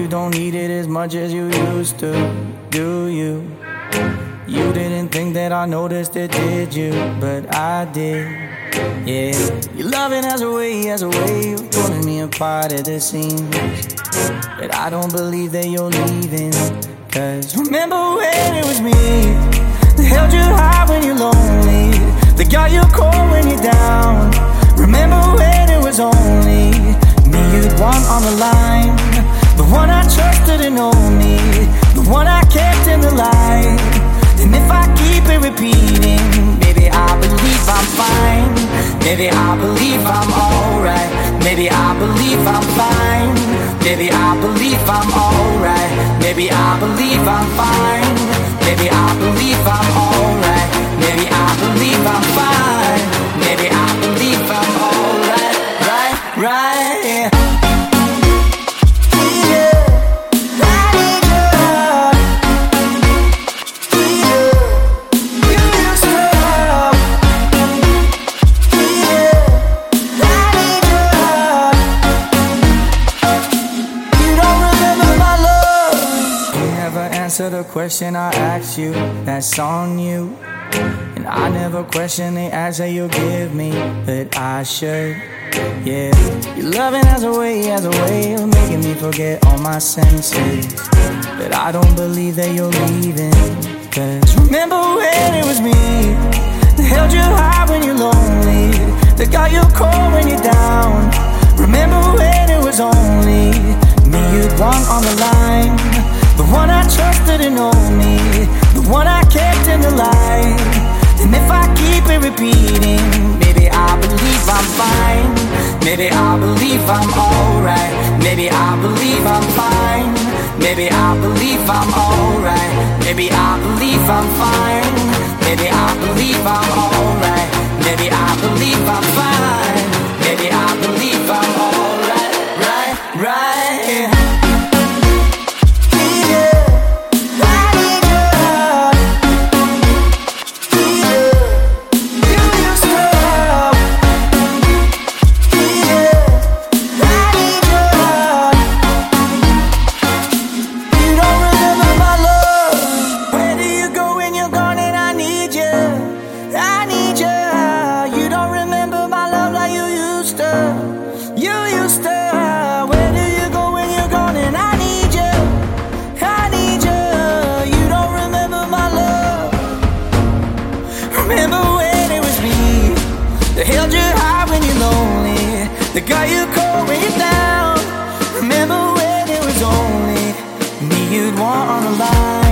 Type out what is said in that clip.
you don't need it as much as you used to, do you? You didn't think that I noticed it, did you? But I did, yeah. Your loving has a way of pulling me apart at the seams. But I don't believe that you're leaving. Cause remember when it was me that held you high when you're lonely, that got you cold when you're down. Remember when it was only me you'd want on the line, the one I trusted and only, the one I kept in the light. And if I keep it repeating, maybe I believe I'm fine, maybe I believe I'm alright, maybe I believe I'm fine, maybe I believe I'm alright, maybe I believe I'm fine, maybe I believe I'm alright, maybe I believe I'm fine, maybe I believe I'm alright, right. Answer the question I asked you, that's on you. And I never question the answer you give me, but I should, yeah. Your loving has a way of making me forget all my senses. But I don't believe that you're leaving. Cause remember when it was me that held you high when you're lonely, that got you cold when you're down. Remember when it was only me you'd want on the line, the one I trusted and only, the one I kept in the light. And if I keep it repeating, maybe I believe I'm fine, maybe I believe I'm alright, maybe I believe I'm fine, maybe I believe I'm alright, maybe I believe I'm fine, maybe I believe I'm alright, maybe I believe I'm fine, maybe I believe I'm alright, right. Where do you go when you're gone and I need you? I need you. You don't remember my love. Remember when it was me that held you high when you're lonely, that got you cold when you're down. Remember when it was only me you'd want on the line.